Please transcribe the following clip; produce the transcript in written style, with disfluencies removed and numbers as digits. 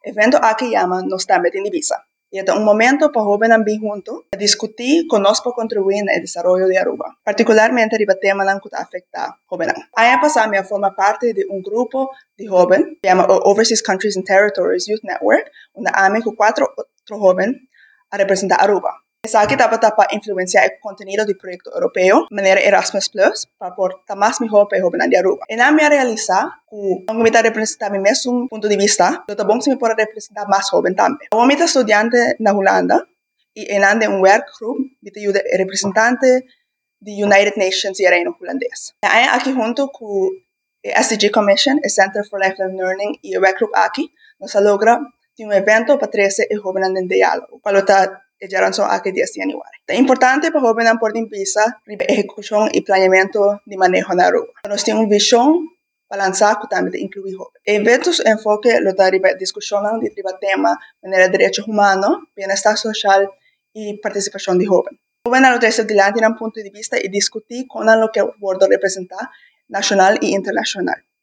evento aqui llama Nos Também Tem Divisa. Y es un momento para jóvenes bien juntos a discutir cómo nos puede contribuir en el desarrollo de Aruba, particularmente el tema que afecta a jóvenes. Año pasado me forma parte de un grupo de jóvenes que se llama Overseas Countries and Territories Youth Network, donde AME con 4 otros jóvenes a representar Aruba. Esa aquí para influenciar el contenido del proyecto europeo de manera Erasmus Plus para aportar más mejor para jóvenes de Aruba. En AME realizar que no me representar mi mismo punto de vista, pero también se me puede representar más joven también. Yo soy estudiante en Holanda y en un workgroup que ayuda el representante de United Nations y el Reino Holandés. Aquí junto con el SDG Commission, el Center for Lifelong Learning y el workgroup aquí, nos logra un evento para 13 jóvenes de diálogo, para ya son aquí 10 de januario. Es importante para jóvenes por empezar la ejecución y planeamiento de manejo en Aruba. Nos tiene una visión balanceada que también incluye jóvenes. Eventos enfoque lo da discusión de tema de derechos humanos, bienestar social y participación de jóvenes. Jóvenes lo traen adelante en un punto de vista y discutir con lo que puede representar nacional e internacional.